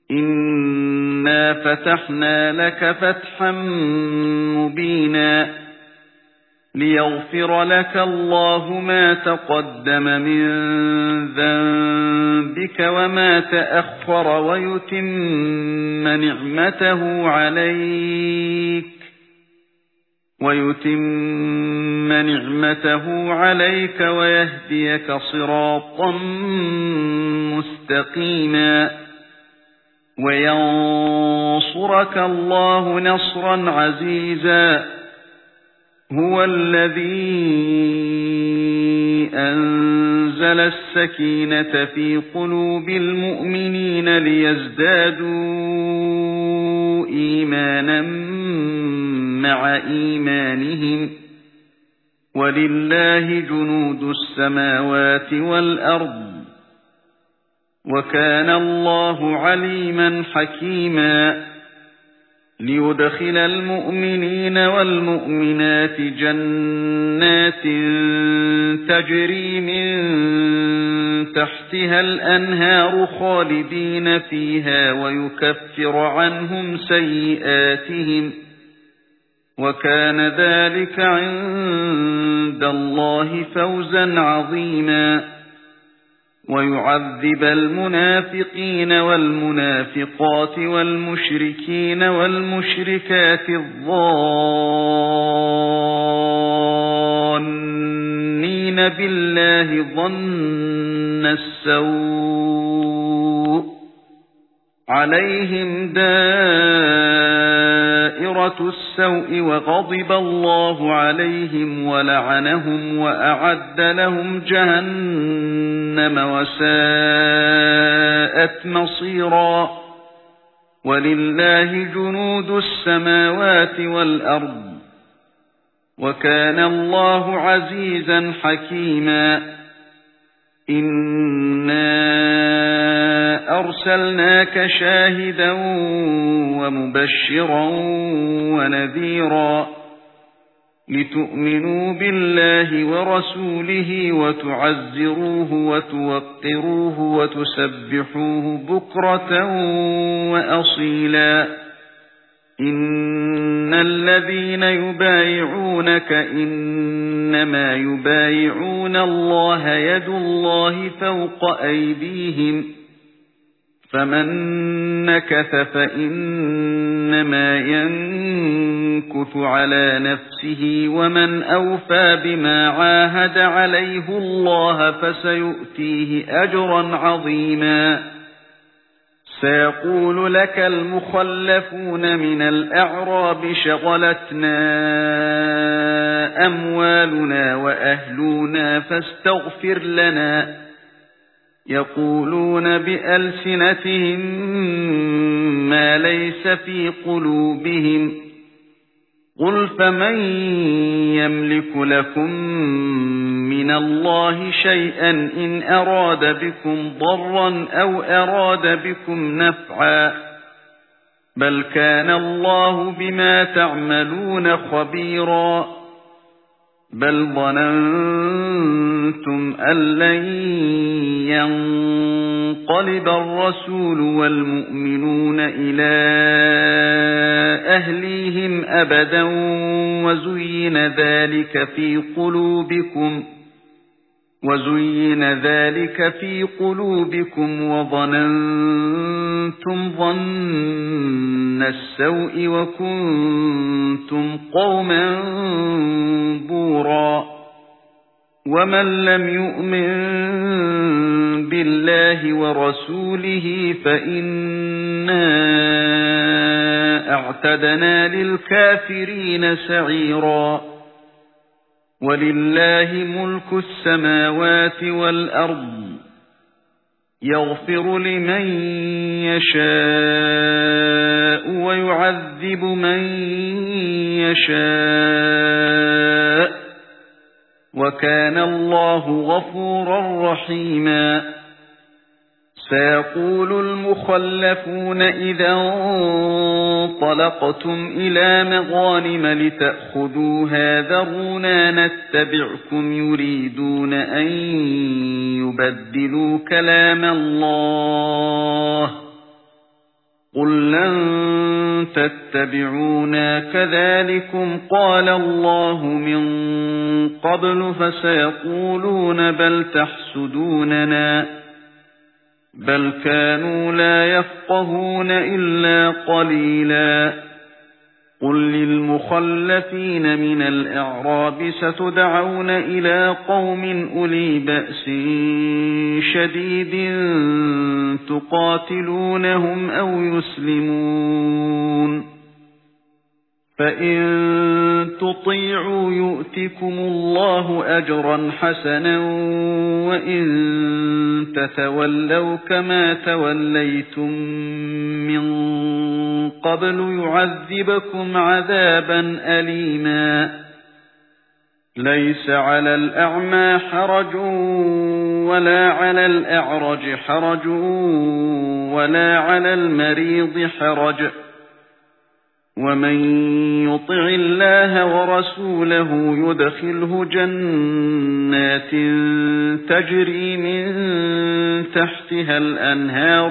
إِنَّا فَتَحْنَا لَكَ فَتْحًا مُبِينًا لِيَغْفِرَ لَكَ اللَّهُ مَا تَقَدَّمَ مِن ذَنبِكَ وَمَا تَأَخَّرَ وَيُتِمَّ نِعْمَتَهُ عَلَيْكَ وَيَهْدِيَكَ صِرَاطًا مُسْتَقِيمًا وَيَنصُرَكَ اللَّهُ نَصْرًا عَزِيزًا هُوَ الَّذِي أَنزَلَ السَّكِينَةَ فِي قُلُوبِ الْمُؤْمِنِينَ لِيَزْدَادُوا إِيمَانًا مَعَ إِيمَانِهِمْ وَلِلَّهِ جُنُودُ السَّمَاوَاتِ وَالْأَرْضِ وَكَانَ اللَّهُ عَلِيمًا حَكِيمًا لِيُدْخِلَ الْمُؤْمِنِينَ وَالْمُؤْمِنَاتِ جَنَّاتٍ تَجْرِي مِن تَحْتِهَا الْأَنْهَارُ خَالِدِينَ فِيهَا وَيُكَفِّرَ عَنْهُمْ سَيِّئَاتِهِمْ وَكَانَ ذَلِكَ عِندَ اللَّهِ فَوْزًا عَظِيمًا وَيُعَذِّبَ الْمُنَافِقِينَ وَالْمُنَافِقَاتِ وَالْمُشْرِكِينَ وَالْمُشْرِكَاتِ الظَّانِّينَ بِاللَّهِ ظَنَّ السَّوْءِ عَلَيْهِمْ دَائِرَةُ السَّوْءِ وَغَضِبَ اللَّهُ عَلَيْهِمْ وَلَعَنَهُمْ وَأَعَدَّ لَهُمْ جَهَنَّمَ وَسَاءَتْ مَصِيرًا وَلِلَّهِ جُنُودُ السَّمَاوَاتِ وَالْأَرْضِ وَكَانَ اللَّهُ عَزِيزًا حَكِيمًا إِنَّا أَرْسَلْنَاكَ شَاهِدًا وَمُبَشِّرًا وَنَذِيرًا لِتُؤْمِنُوا بِاللَّهِ وَرَسُولِهِ وَتُعَزِّرُوهُ وَتُوَقِّرُوهُ وَتُسَبِّحُوهُ بُكْرَةً وَأَصِيلًا إِنَّ الَّذِينَ يُبَايِعُونَكَ إِنَّمَا يُبَايِعُونَ اللَّهَ يَدُ اللَّهِ فَوْقَ أَيْدِيهِمْ فَمَن نَّكَثَ فَإِنَّمَا يَنكُثُ عَلَى نَفْسِهِ وَمَنْ أَوْفَى بِمَا عَاهَدَ عَلَيْهِ اللَّهَ فَسَيُؤْتِيهِ أَجْرًا عَظِيمًا سيقول لك المخلفون من الأعراب شغلتنا أموالنا وأهلنا فاستغفر لنا يقولون بألسنتهم ما ليس في قلوبهم قل فمن يملك لكم من الله شيئا إن أراد بكم ضرا أو أراد بكم نفعا بل كان الله بما تعملون خبيرا بل ظننتم أن لن ينقلب الرسول والمؤمنون إلى أهليهم أبدا وزين ذلك في قلوبكم وظننتم ظن السوء وكنتم قوما بورا ومن لم يؤمن بالله ورسوله فإنا أعتدنا للكافرين سعيرا ولله ملك السماوات والأرض يغفر لمن يشاء ويعذب من يشاء وكان الله غفورا رحيما سيقول المخلفون إذا انطلقتم إلى مغانم لتأخذوها ذرونا نتبعكم يريدون أن يبدلوا كلام الله تتبعونا كذلكم قال الله من قبل فسيقولون بل تحسدوننا بل كانوا لا يفقهون إلا قليلا قل للمخلفين من الأعراب ستدعون إلى قوم أولي بأس شديد تقاتلونهم أو يسلمون فإن تطيعوا يؤتكم الله أجرا حسنا وإن تتولوا كما توليتم من قبل يعذبكم عذابا أليما ليس على الأعمى حرج ولا على الأعرج حرج ولا على المريض حرج ومن يطع الله ورسوله يدخله جنات تجري من تحتها الأنهار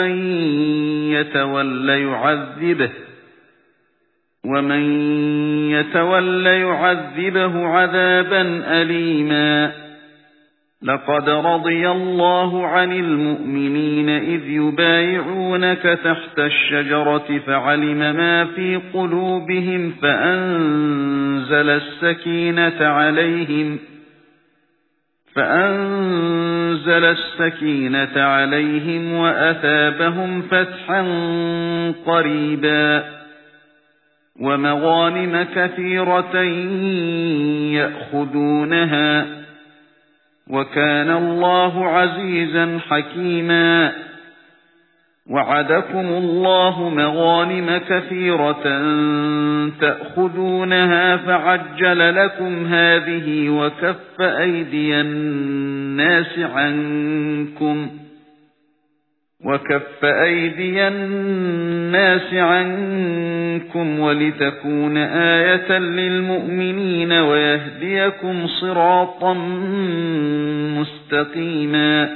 ومن يتولى يعذبه عذابا أليما لقد رضي الله عن المؤمنين إذ يبايعونك تحت الشجرة فعلم ما في قلوبهم فأنزل السكينة عليهم وأثابهم فتحا قريبا ومغانم كثيرة يأخذونها وكان الله عزيزا حكيما وعدكم الله مغانم كثيرة تأخذونها فعجل لكم هذه وكف أيدي الناس عنكم ولتكون آية للمؤمنين ويهديكم صراطا مستقيما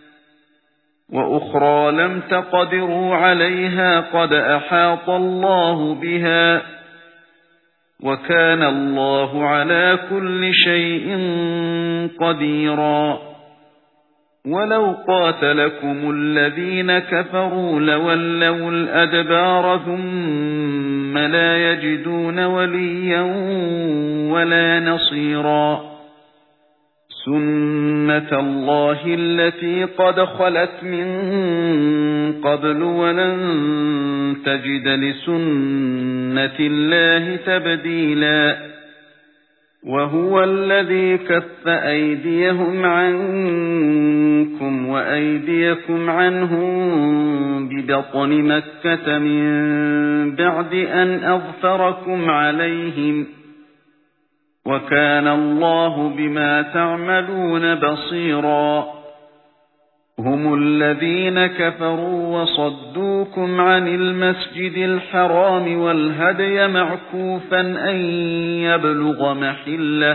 وأخرى لم تقدروا عليها قد أحاط الله بها وكان الله على كل شيء قديرا ولو قاتلكم الذين كفروا لولوا الأدبار ثم لا يجدون وليا ولا نصيرا سنة الله التي قد خلت من قبل ولن تجد لسنة الله تبديلا وهو الذي كف أيديهم عنكم وأيديكم عنهم ببطن مكة من بعد أن أظفركم عليهم وكان الله بما تعملون بصيرا هم الذين كفروا وصدوكم عن المسجد الحرام والهدي معكوفا أن يبلغ محله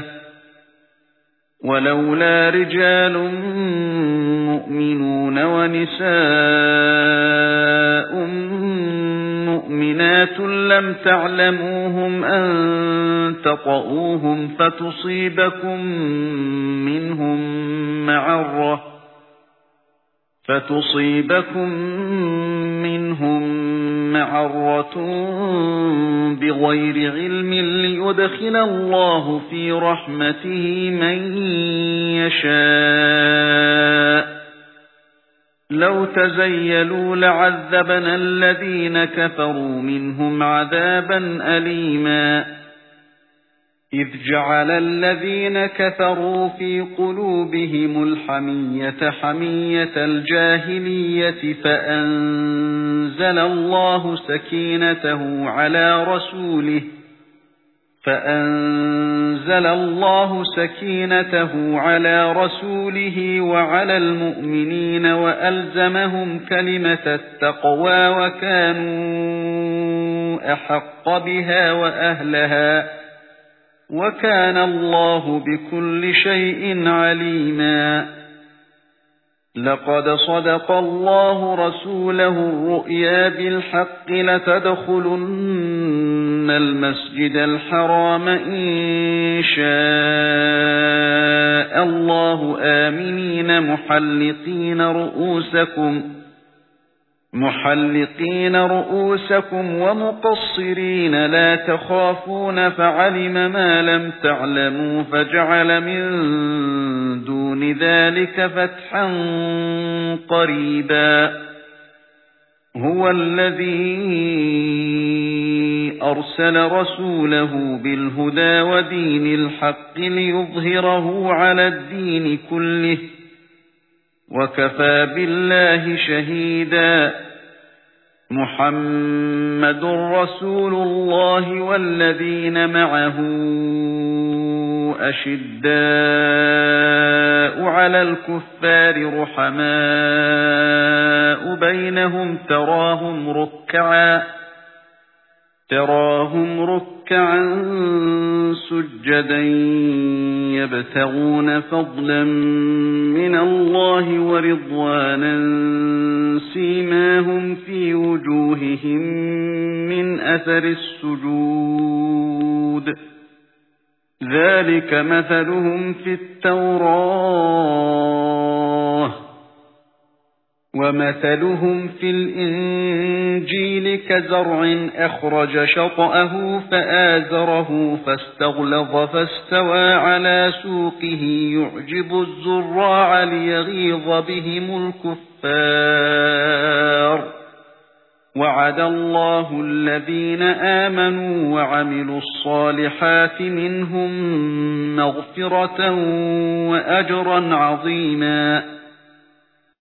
ولولا رجال مؤمنون ونساء مؤمنات لم تعلموهم أن تطؤوهم فتصيبكم منهم معرة بغير علم ليدخل الله في رحمته من يشاء لو تزيلوا لعذبنا الذين كفروا منهم عذابا أليما إذ جعل الذين كفروا في قلوبهم الحمية حمية الجاهلية فأنزل الله سكينته على رسوله وعلى المؤمنين وألزمهم كلمة التقوى وكانوا أحق بها وأهلها وكان الله بكل شيء عليما لقد صدق الله رسوله الرؤيا بالحق لتدخلن المسجد الحرام إن شاء الله آمنين محلقين رؤوسكم ومقصرين لا تخافون فعلم ما لم تعلموا فجعل من دون ذلك فتحا قريبا هو الذي أرسل رسوله بالهدى ودين الحق ليظهره على الدين كله وكفى بالله شهيدا محمد رسول الله والذين معه أشداء على الكفار رحماء بينهم تراهم ركعا سجدا يبتغون فضلا من الله ورضوانا سيماهم في وجوههم من أثر السجود ذلك مثلهم في التوراة ومثلهم في الإنجيل كزرع أخرج شطأه فآزره فاستغلظ فاستوى على سوقه يعجب الزراع ليغيظ بهم الكفار وعد الله الذين آمنوا وعملوا الصالحات منهم مغفرة وأجرا عظيما